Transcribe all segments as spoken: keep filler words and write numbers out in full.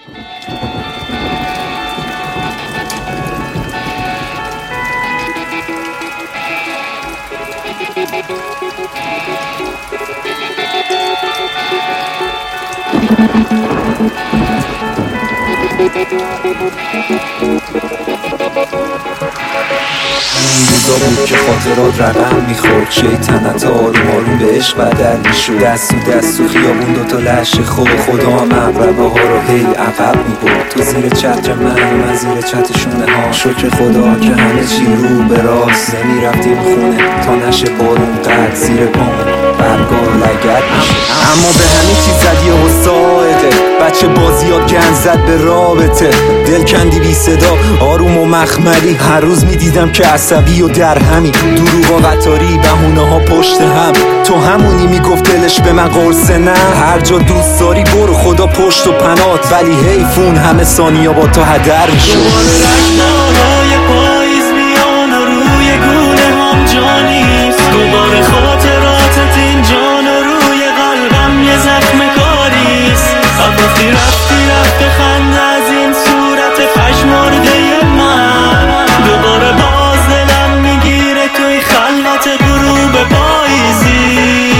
این روزا بود که خاطرات رقم میخورد، شیطنت آروم آروم به عشق بدل میشد. دست تو دست تو خیابون دوتا لشه خود خدا هم اقربه ها رو هی عقب میبرد. تو زیر چتر من و من زیر چتر شونه ها. شکر خدا که همه چی رو به راست. نمیرفتیم خونه تا نشه بارون قد زیر پامون برگاه لگد میشه. اما به همین چیز زدی و سائقه بچه بازیات گند زد به رابطه. دل کندی بی صدا آروم و مخملی. هر روز میدیدم که عصبی و در همی. دروغ و قطاری بهونه ها پشت هم. تو همونی میگفت دلش به من قرصه نه. هر جا دوست داری برو خدا پشت و پنات. ولی حیفون همه ثانیا با تو هدر میشد. دوباره رنگ‌های پاییز میان و روی گونه هم جانیست. دوباره خاطراتت این جان و روی قلبم یه زخم کاریست. وقتی رفتی رفت خنده از این صورت پشمارده من. دوباره باز دلم میگیره توی خلوت غروب پاییزی.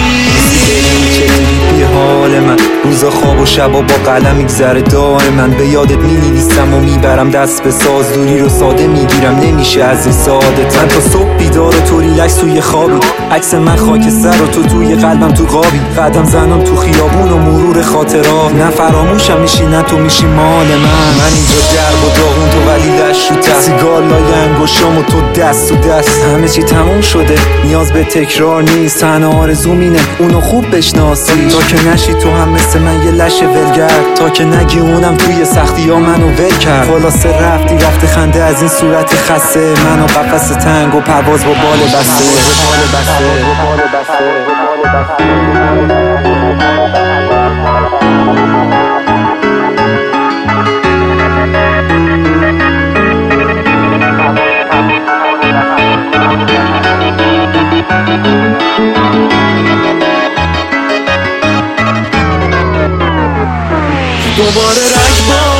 بی حال من روزا خواب و شبا با قلم میگذره دائما. به یادت مینویسم و میبرم دست به ساز. دوری رو ساده میگیرم نمیشه از این سعادت. من تا صبح بیدار و تو ریلکس توی خوابی. عکس من خاکستر و تو توی قلبم تو قابی. قدم زنم تو خیابون و مرور خاطرات. نه فراموشم میشی نه تو میشی مال من. من اینجا درب و داغون تو ولی لش رو تر. سیگار لای انگشتام و تو دست تو دست. همه چی تموم شده نیاز به تکرار نیست. تنها آرزوم اینه اونو خوب بشناسی. تا که نشی تو هم مثل من یه لش ولگرد. تا که نگی اونم توی سختی ها منو ول کرد. خلاصه رفتی رفت خنده از این صورت خسته. منو قفس تنگ و پرواز با بال بسته. دوباره رنگ